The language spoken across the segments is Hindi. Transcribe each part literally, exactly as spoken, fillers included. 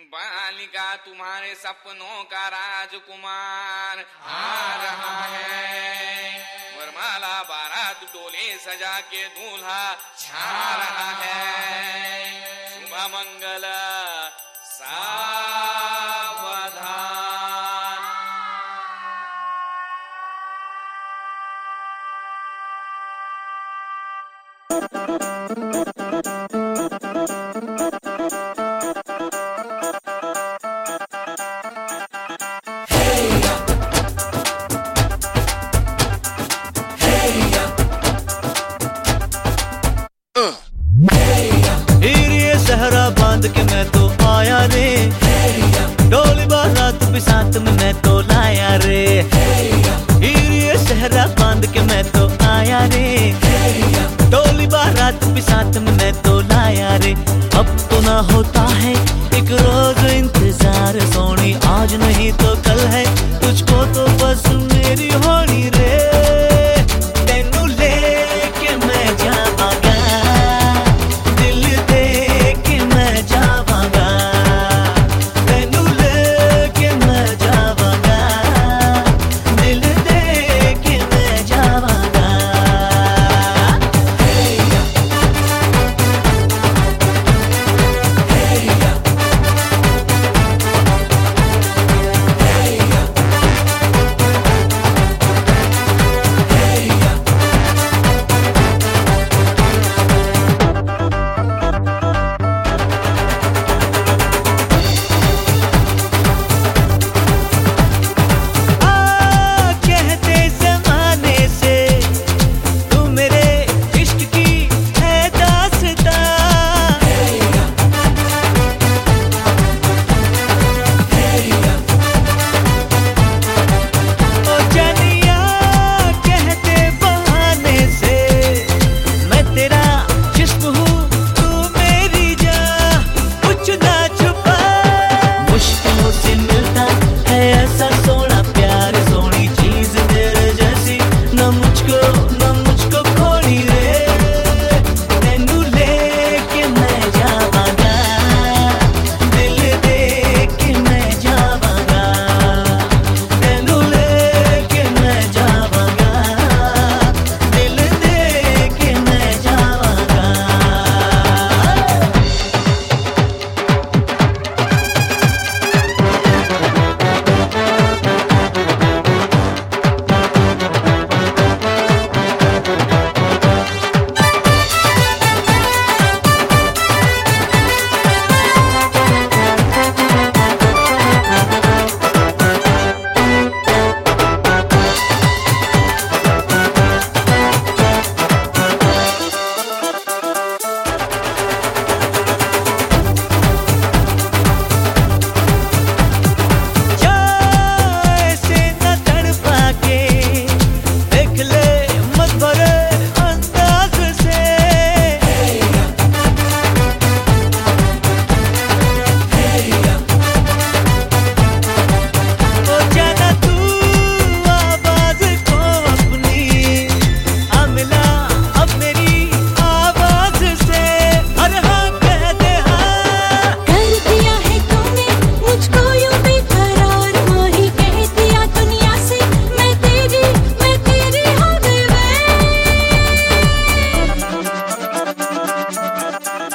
बालिका तुम्हारे सपनों का राजकुमार आ रहा है। वरमाला बारात डोले सजा के दूल्हा छा रहा है। शुभ मंगल सावधान। सहरा बांध के मैं तो आया रे, डोली बारात भी साथ में मैं तो लाया रे। ये सहरा बांध के मैं तो आया रे, डोली बारात भी साथ में मैं तो लाया रे। अब तो ना होता है एक रोज इंतजार सोनी, आज नहीं तो कल है तुझको तो बस मेरी होनी रे। तेनू लेके मैं जावांगा,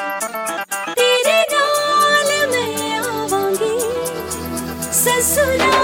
ससुरा